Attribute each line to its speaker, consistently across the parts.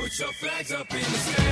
Speaker 1: your flags up in the sky,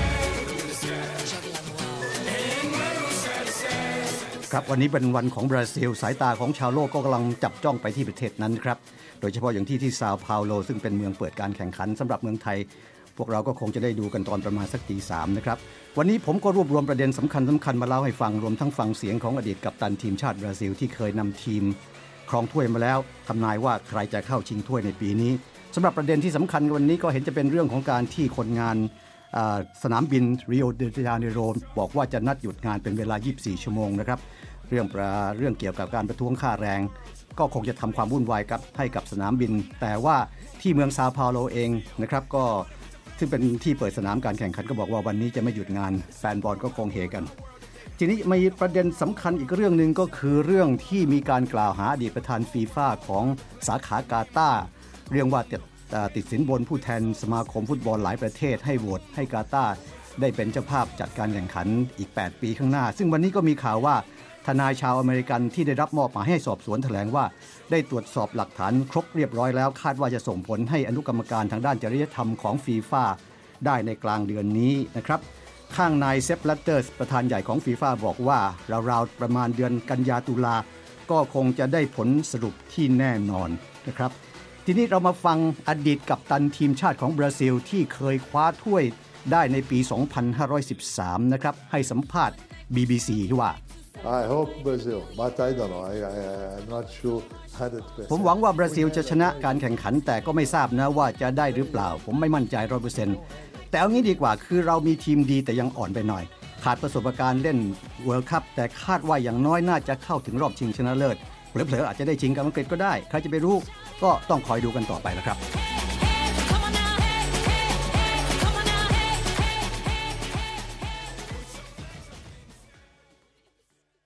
Speaker 1: and wave them side to side.
Speaker 2: ครับวันนี้เป็นวันของบราซิลสายตาของชาวโลกก็กำลังจับจ้องไปที่ประเทศนั้นครับโดยเฉพาะอย่างที่ซาเปาโลซึ่งเป็นเมืองเปิดการแข่งขันสำหรับเมืองไทยพวกเราก็คงจะได้ดูกันตอนประมาณสัก 3:00 นนะครับวันนี้ผมก็รวบรวมประเด็นสำคัญมาเล่าให้ฟังรวมทั้งฟังเสียงของอดีตกัปตันทีมชาติบราซิลที่เคยนำทีมครองถ้วยมาแล้วทำนายว่าใครจะเข้าชิงถ้วยในปีนี้สำหรับประเด็นที่สำคัญวันนี้ก็เห็นจะเป็นเรื่องของการที่คนงานสนามบินริโอเดจาเนโรบอกว่าจะนัดหยุดงานเป็นเวลา24 ชั่วโมงนะครับเรื่องเกี่ยวกับการประท้วงค่าแรงก็คงจะทำความวุ่นวายให้กับสนามบินแต่ว่าที่เมืองซาเปาโลเองนะครับก็ซึ่งเป็นที่เปิดสนามการแข่งขันก็บอกว่าวันนี้จะไม่หยุดงานแฟนบอลก็คงเฮกันทีนี้มีประเด็นสำคัญอีกเรื่องนึงก็คือเรื่องที่มีการกล่าวหาอดีตประธานฟีฟ่าของสาขากาตาร์เรื่องว่าติดสินบนผู้แทนสมาคมฟุตบอลหลายประเทศให้โหวตให้กาตาร์ได้เป็นเจ้าภาพจัดการแข่งขันอีก8ปีข้างหน้าซึ่งวันนี้ก็มีข่าวว่าทนายชาวอเมริกันที่ได้รับมอบหมายให้สอบสวนแถลงว่าได้ตรวจสอบหลักฐานครบเรียบร้อยแล้วคาดว่าจะส่งผลให้อนุกรรมการทางด้านจริยธรรมของฟีฟ่าได้ในกลางเดือนนี้นะครับข้างนายเซปลัตเตอร์ประธานใหญ่ของฟีฟ่าบอกว่าราวๆประมาณเดือนกันยาตุลาก็คงจะได้ผลสรุปที่แน่นอนนะครับทีนี้เรามาฟังอดีตกัปตันทีมชาติของบราซิลที่เคยคว้าถ้วยได้ในปี 2513 นะครับให้สัมภาษณ์ BBC ว่า
Speaker 3: I hope Brazil, but I don't know. I'm not sure 100%.
Speaker 2: ผมหวังว่าบราซิลจะชนะการแข่งขันแต่ก็ไม่ทราบนะว่าจะได้หรือเปล่าผมไม่มั่นใจ 100% แต่เอางี้ดีกว่าคือเรามีทีมดีแต่ยังอ่อนไปหน่อยขาดประสบการณ์เล่นเวิลด์คัพแต่คาดว่าอย่างน้อยน่าจะเข้าถึงรอบชิงชนะเลิศเผลอๆอาจจะได้ชิงกับอังกฤษก็ได้ใครจะไปรู้ก็ต้องคอยดูกันต่อไปแล้วครับ